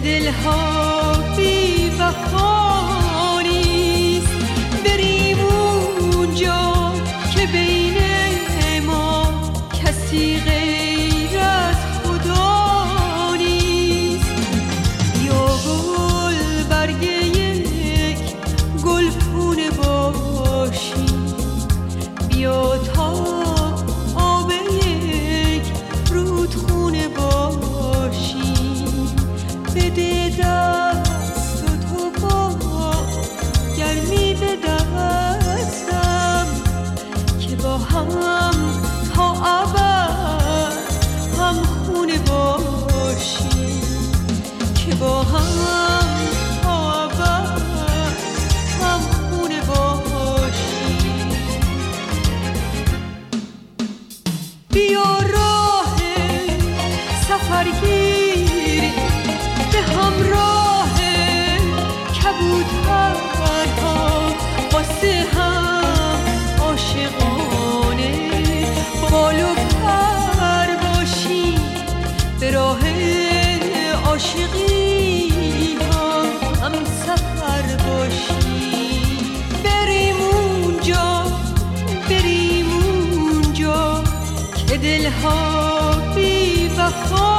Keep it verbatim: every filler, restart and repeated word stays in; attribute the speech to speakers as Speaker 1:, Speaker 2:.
Speaker 1: دلها بی وفا نیست. بریم اونجا که بین ما کسی غیر از خدا نیست. یا گل برگ یک گلپونه باشی، بیا تا آب یک رودخونه باشی. بده دست و تو با گرمی به دستم که با هم تا ابد هم خونه باشی، که با هم تا ابد هم خونه باشی. بیا راه سفرگیری به همراه کبوترها، واسه هم عاشقانه بال و پر باشی. به راه عاشقی هم سفر باشی. بریم اونجا بریم اونجا که دلها بی وفا